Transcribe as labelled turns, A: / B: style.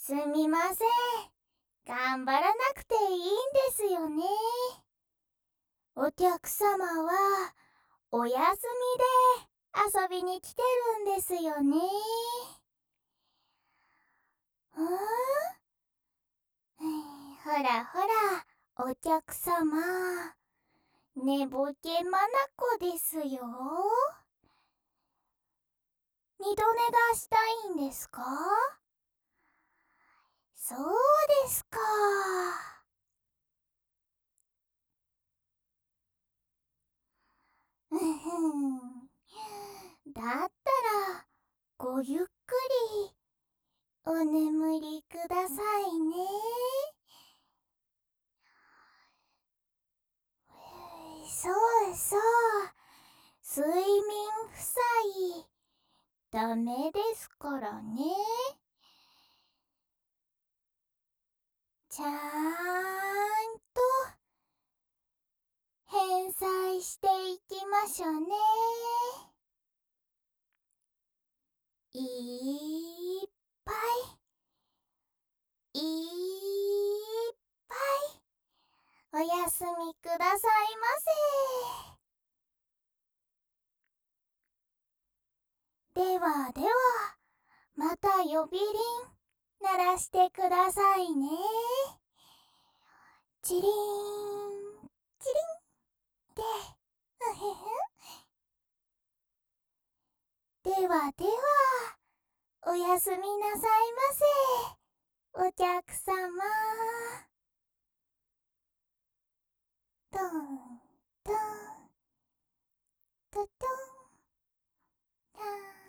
A: すみません。頑張らなくていいんですよね。お客様はお休みで遊びに来てるんですよね。ほらほら、お客様。寝ぼけまなこですよ。二度寝がしたいんですか？そうですか。うふん。だったら、ごゆっくりお眠りくださいね。そうそう。睡眠負債、ダメですからね。ちゃんと返済していきましょうね。いっぱい、いっぱい、おやすみくださいませ。ではでは、また呼び鈴鳴らしてくださいね。チリーン、チリンって、ふへへ。ではでは、おやすみなさいませ、お客様。トントントトンタン。